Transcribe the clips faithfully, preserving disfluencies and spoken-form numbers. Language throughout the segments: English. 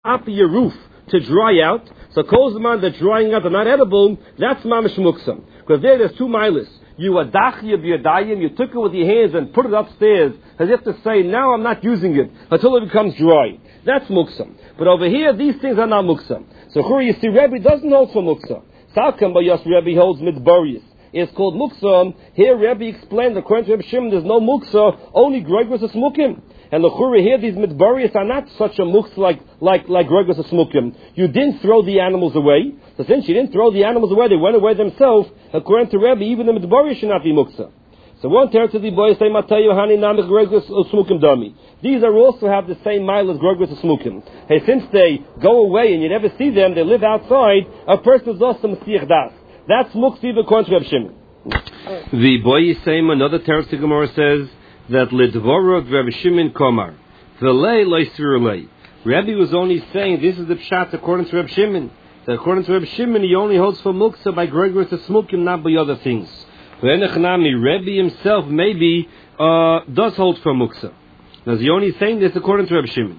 up your roof to dry out. So kozman that drying out are not edible. That's mamish muksa. Because there, there's two milas. You adachya b'yadayim. You took it with your hands and put it upstairs, as if to say, now I'm not using it until it becomes dry. That's muksa. But over here, these things are not muksa. So here you see, Rebbe doesn't hold for muksa. Salkam bayas Rebbe holds midbarius. It's called muksa. Here Rebbe explained, according to Rebbe Shimon, there's no muksa, only Gregor's a smukim. And the chura here, these midbarius are not such a muksa like like like Gregor's a smukim. You didn't throw the animals away. So since you didn't throw the animals away, they went away themselves. According to Rebbe, even the midbarius should not be muksa. So one territory boys say Matayu Hani Namik Gregor's smukim dummy. These are also have the same mile as Gregor's smukim. Hey, since they go away and you never see them, they live outside. A person is also mesiach das. That's muksa according to Rebbe Shimon. The boy same another territory Gemara says that Lidvorod Rebbe Shimon Komar. V'lei loisirulei. Rebbe was only saying this is the pshat according to Rebbe Shimon. That according to Rebbe Shimon, he only holds for muksa by Gregor's smukim, not by other things. V'enechnami, Rebbe himself maybe uh, does hold for muksa. Now he only saying this according to Rebbe Shimon.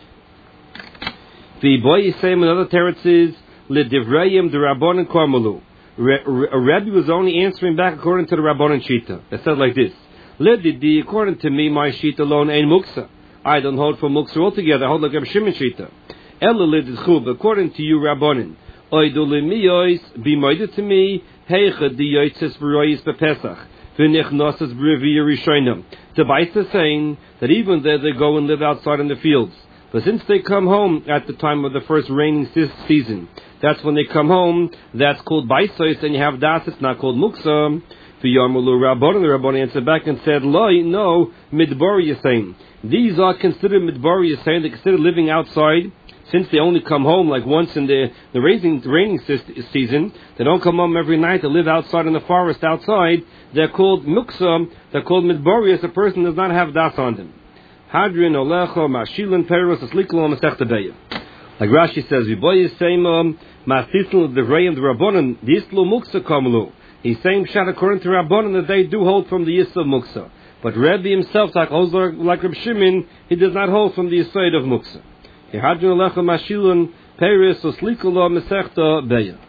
The boy is saying another teretz is Lidivrayim the Rabbanon Kormalu. Rebbe was only answering back according to the Rabbanon Shita. It said like this: Lididi, according to me, my Shita alone ain't muksa. I don't hold for muksa altogether. I hold like Rebbe Shimon Shita. Ella lidid according to you, Rabbanon. Oidolimiyois, be moided to me. Heicha di yoitzes b'royis b'pesach. V'nich nosas b'revi Yerushalayim. The Baita is saying that even there they go and live outside in the fields. But since they come home at the time of the first raining season, that's when they come home, that's called Baisois, and you have das, it's not called Muksa. V'yamulu Rabbanon, the Rabbanon answered back and said, Loi, no, Midbari Yasein. These are considered Midbari Yasein, they're considered living outside, since they only come home like once in the, the raising, the raining season. They don't come home every night, they live outside in the forest outside. They're called Muksa, they're called Midbari, a person does not have das on them. Hadrin Olecho, Mashilin, Peros, Asliklo, Masechtabeya. Like Rashi says, Viboy Yisayim, Masisl, the Rayim, the Rabbanon, the Islu Muksa Kamlu. He's saying Shat according to Rabbanon that they do hold from the Yisra Muksa. But Rebbe himself, like like Reb Shimon, he does not hold from the Yisra of Muksa. Hadrin Olecho, Mashilin, Peros, Asliklo, Masechtabeya.